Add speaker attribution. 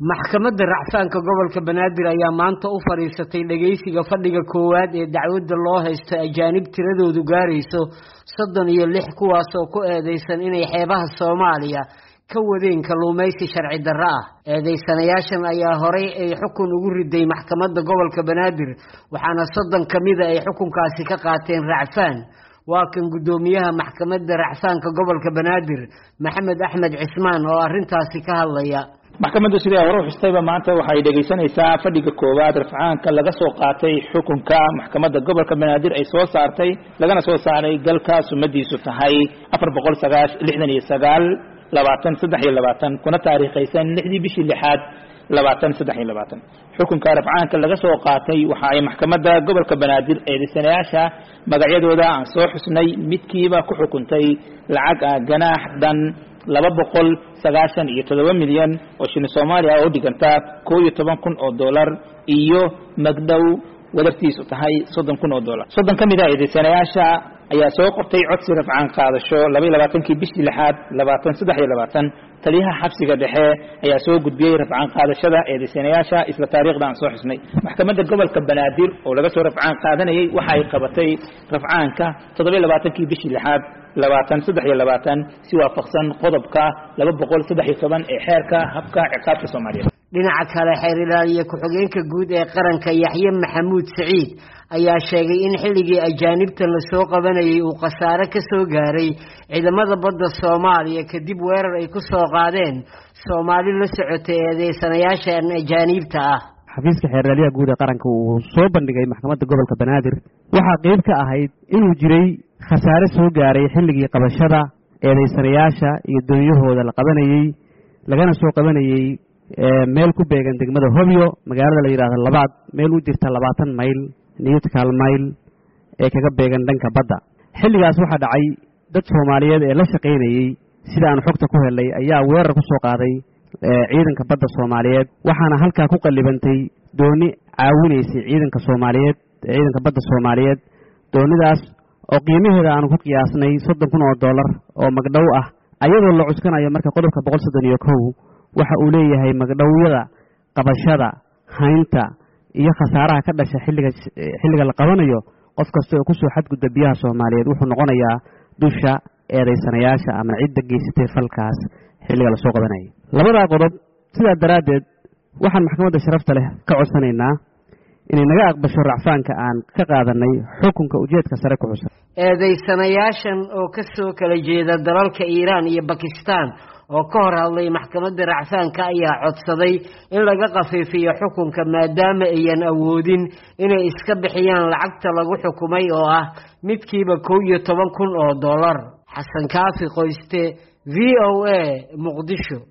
Speaker 1: maxkamadda racfaanka gobolka Banaadir ayaa maanta u fariisatay dhageysiga fadhiga koowaad ee dacwadda loo haysto ajaanib tiradoodu gaarayso 36 kuwaas oo ku eedeysan inay xeebaha Soomaaliya ka wadeen kalluumaysi sharci darro ah. Eedeysanayaashan ayaa horay ay xukun ugu riday maxkamadda gobolka Banaadir waxaana 30 kamid ah ay xukunkaasi ka qaateen racfaan. waa kan gudoomiyaha maxkamadda racfaanka gobolka Banaadir Maxamed Axmed Cismaan oo arintaasi ka hadlaya.
Speaker 2: maxkamaddu sidoo hore u xustayba maanta waxay dhageysanaysaa fadhiga koowaad rafcaanka laga soo qaatay xukunka maxkamadda gobolka Banaadir ay soo saartay lagana soo saaray galka sumadiisu tahay 469 kuna taariikhaysan 6 bishii 6 2023 xukunka rafcaanka laga soo qaatay waxa ay maxkamadda gobolka Banaadir eedeysanayaasha magacyadooda aan soo xusnay midkiiba ku xukuntay lacag ganaax dan 297 milyan oo shilin Soomaaliya oo dhiganta 11,000 oo dollar iyo magdhow wadartiisu tahay 30,000 oo dollar. 30 kamid ah eedeysanayaasha ayaa soo qortay codsi rafcaan qaadasho 22 bishii 6 2023 taliyaha xabsiga dhexe ayaa soo gudbiyay rafcaan qaadashada eedeysanayaasha isla taariikhda aan soo xusnay. maxkamadda gobolka Banaadir oo laga soo rafcaan qaadanayay waxa ay qabatay rafcaanka 27 bishii 6 2023 si waafaqsan qodobka 213 ee xeerka habka ciqaabta Soomaaliya.
Speaker 1: dhinaca kale xeer ilaaliye ku-xigeenka guud ee qaranka Yaxye Maxamuud Saciid ayaa sheegay in xilligii ajaanibta la soo qabanayay uu qasaare ka soo gaaray ciidamada badda Soomaaliya kadib weerar ay ku soo qaadeen Soomaali la socotay eedeysanayaasha ajaanibta ah.
Speaker 3: xafiiska xeer ilaaliyaha guud ee qaranka uu soo bandhigay maxkamadda gobolka Banaadir waxa qayb ka ahayd inuu jiray khasaare soo gaaray xilligii qabashada eedeysanayaasha iyo dooniyahooda la qabanayay lagana soo qabanayay meel ku beegan degmada Hobyo magaalada la yiraahdo Labaad meel u jirta 20 mayl niyadkaal mayl ee kaga beegan dhanka badda. xilligaas waxa dhacay dad Soomaaliyeed ee la shaqeynayay sida aan xogta ku helay ayaa weerar ku soo qaaday ciidanka badda Soomaaliyeed waxaana halka ku qalibantay dooni caawinaysay ciidanka Soomaaliyeed ciidanka badda Soomaaliyeed. doonidaas oo qiimaheeda aan ku qiyaasnay 30,000 oo dollar oo magdhow ah ayadoo la cuskanayo marka qodobka 131 waxa uu leeyahay magdhowyada qabashada haynta iyo khasaaraha ka dhashay xilliga la qabanayo qof kasta oo ku soo xadgudba biyaha Soomaaliyeed wuxuu noqonayaa dusha eedeysanayaasha ama cidda geysatay falkaas xilliga la soo qabanayay. labada qodob sida daraadeed waxaan maxkamadda sharafta leh ka codsanaynaa inay naga aqbasho racfaanka aan ka qaadanay xukunka ujeedka sare ku xusan.
Speaker 1: eedeysanayaashan oo ka soo kala jeeda dalalka Iiraan iyo Pakistan oo ka hor hadlay maxkamadda racfaanka ayaa codsaday in laga qafiifiyo xukunka maadaama ayaan awoodin inay iska bixiyaan lacagta lagu xukumay oo ah midkiiba 11,000 oo dollar. xasan kaafi qoyste VOA Muqdisho.